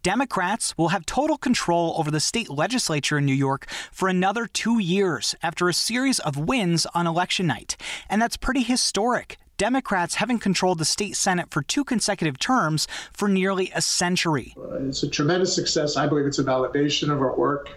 Democrats will have total control over the state legislature in New York for another 2 years after a series of wins on election night. And that's pretty historic. Democrats having controlled the state Senate for 2 consecutive terms for nearly a century. It's a tremendous success. I believe it's a validation of our work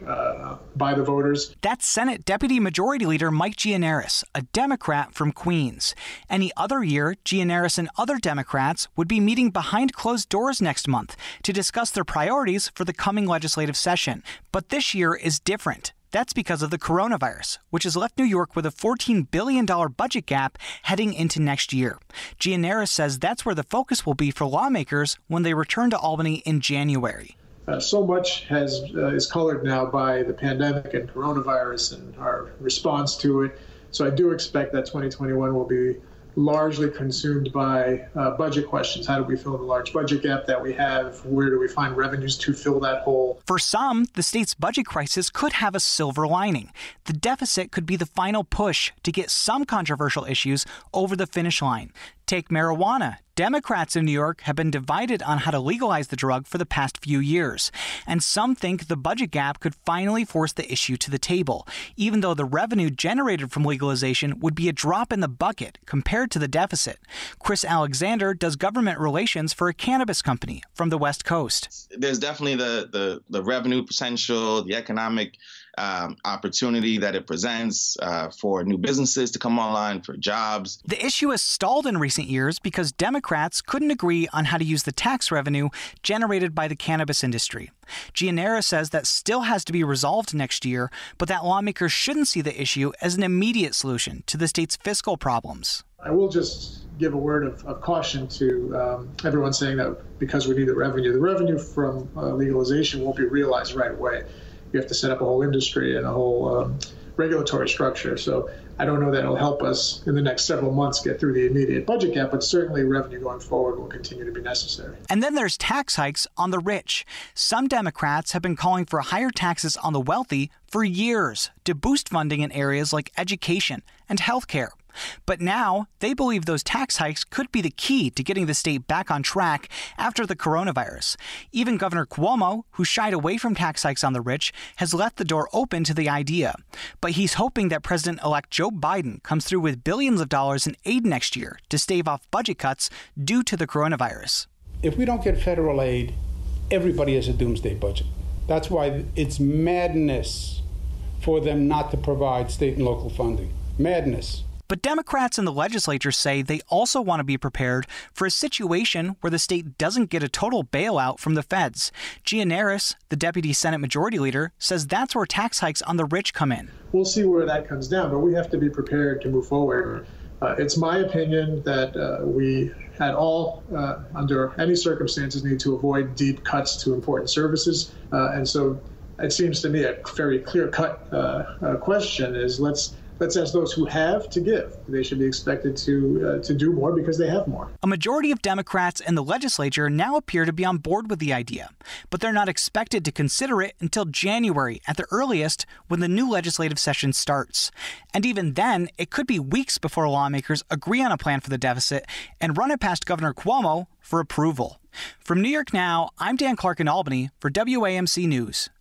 by the voters. That's Senate Deputy Majority Leader Mike Gianaris, a Democrat from Queens. Any other year, Gianaris and other Democrats would be meeting behind closed doors next month to discuss their priorities for the coming legislative session. But this year is different. That's because of the coronavirus, which has left New York with a $14 billion budget gap heading into next year. Gianaris says that's where the focus will be for lawmakers when they return to Albany in January. So much is colored now by the pandemic and coronavirus and our response to it. So I do expect that 2021 will be largely consumed by budget questions. How do we fill the large budget gap that we have? Where do we find revenues to fill that hole? For some, the state's budget crisis could have a silver lining. The deficit could be the final push to get some controversial issues over the finish line. Take marijuana. Democrats in New York have been divided on how to legalize the drug for the past few years, and some think the budget gap could finally force the issue to the table, even though the revenue generated from legalization would be a drop in the bucket compared to the deficit. Chris Alexander does government relations for a cannabis company from the West Coast. There's definitely the revenue potential, the economic opportunity that it presents for new businesses to come online, for jobs. The issue has stalled in recent years because Democrats couldn't agree on how to use the tax revenue generated by the cannabis industry. Gianaris says that still has to be resolved next year, but that lawmakers shouldn't see the issue as an immediate solution to the state's fiscal problems. I will just give a word of caution to everyone saying that because we need the revenue from legalization won't be realized right away. You have to set up a whole industry and a whole regulatory structure. So I don't know that it'll help us in the next several months get through the immediate budget gap, but certainly revenue going forward will continue to be necessary. And then there's tax hikes on the rich. Some Democrats have been calling for higher taxes on the wealthy for years to boost funding in areas like education and healthcare. But now they believe those tax hikes could be the key to getting the state back on track after the coronavirus. Even Governor Cuomo, who shied away from tax hikes on the rich, has left the door open to the idea. But he's hoping that President-elect Joe Biden comes through with billions of dollars in aid next year to stave off budget cuts due to the coronavirus. If we don't get federal aid, everybody has a doomsday budget. That's why it's madness for them not to provide state and local funding. Madness. But Democrats in the legislature say they also want to be prepared for a situation where the state doesn't get a total bailout from the feds. Gianaris, the deputy Senate Majority Leader, says that's where tax hikes on the rich come in. We'll see where that comes down, but we have to be prepared to move forward. It's my opinion that we at all, under any circumstances, need to avoid deep cuts to important services. And so it seems to me a very clear-cut question is let's ask those who have to give. They should be expected to do more because they have more. A majority of Democrats in the legislature now appear to be on board with the idea, but they're not expected to consider it until January at the earliest when the new legislative session starts. And even then, it could be weeks before lawmakers agree on a plan for the deficit and run it past Governor Cuomo for approval. From New York Now, I'm Dan Clark in Albany for WAMC News.